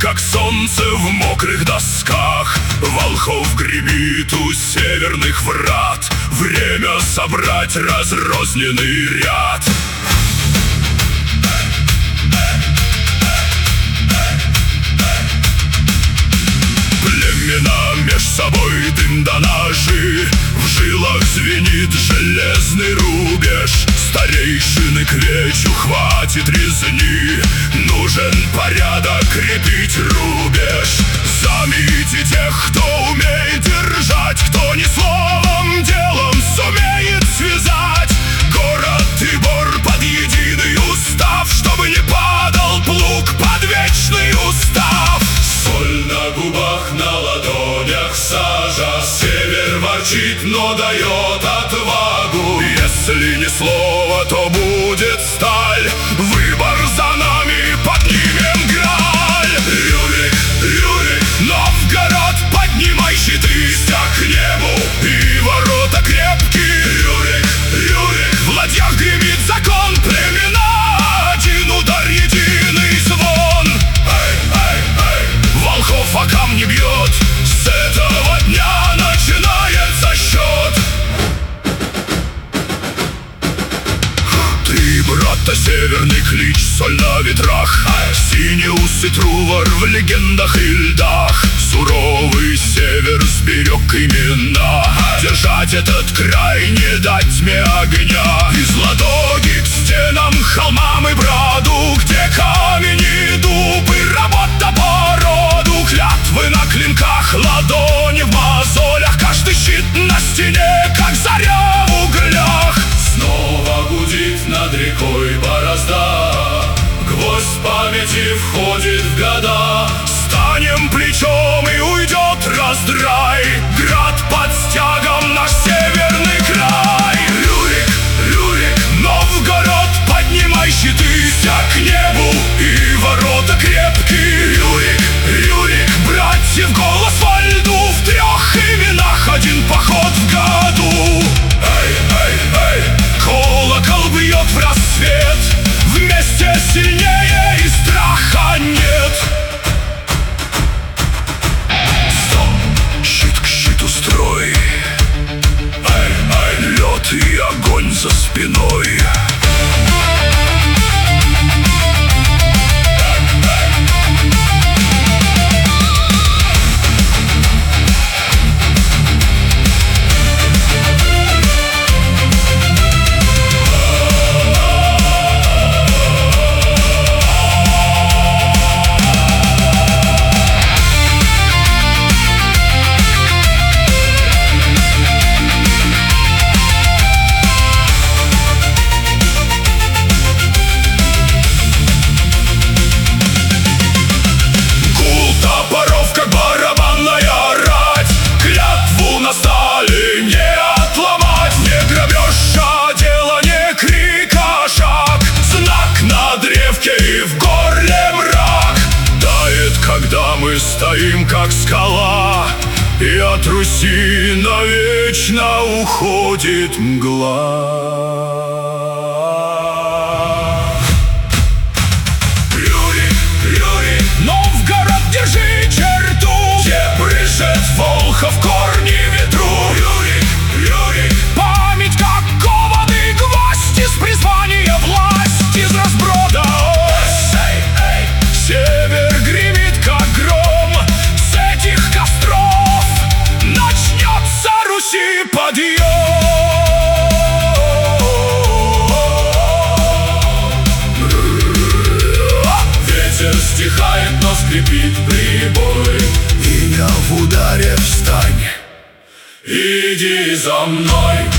как солнце в мокрых досках. Волхов гремит у северных врат. Время собрать разрозненный ряд. Племена меж собой дым да ножи, в жилах звенит железный рубеж. Старейшины к вечу хватит резни, нужен порядок, крепить рубеж. Замите тех, кто умеет держать, кто не словом, делом сумеет связать город и бор под единый устав, чтобы не падал плуг под вечный устав. Соль на губах, на ладонях сажа, север ворчит, но дает отвагу. Если не слово, то будет сталь. Выбор за нами, поднимем Грааль. Рюрик, Рюрик, Новгород, поднимай щиты, стяг к небу, и ворота крепкие. Рюрик, Рюрик, в ладьях гремит закон, племена один удар, единый звон. Эй, эй, эй, Волхов о камни бьет, с этого дня начинается счет. Три брата, северный клич, соль на ветрах, синеусый Трувор в легендах и льдах. Суровый север сберег имена, держать этот край, не дать тьме огня. Из Ладоги к стенам, холмам и броду, где камень и дуб и работа по роду. Клятвы на клинках, ладони в мозолях, каждый щит на стене, как заря в углях. Снова гудит над рекой борозда, гвоздь памяти входит в года. Станем плечом, и уйдет раздрай, град под стягом, наш северный край. Рюрик, Рюрик, Новгород, поднимай щиты, стяг к небу, и ворота крепкие. Рюрик, Рюрик, братьев голос во льду, в трех именах один поход в году. Эй, эй, эй, колокол бьет в рассвет, вместе сильнее и страха нет. Стоп, щит к щиту строй, эй, эй, лед и огонь за спиной. Стоим, как скала, и от Руси навечно уходит мгла. Рюрик, Рюрик, Новгород, держи черту, где брызжет Волхов корни ветру. Рюрик, Рюрик, память как кованы гвозди с призвания власть из разброда. Север гремит, как гром, с этих костров начнется Руси подъем. Ветер стихает, но скрипит прибой. Меня в ударе, встань, иди за мной.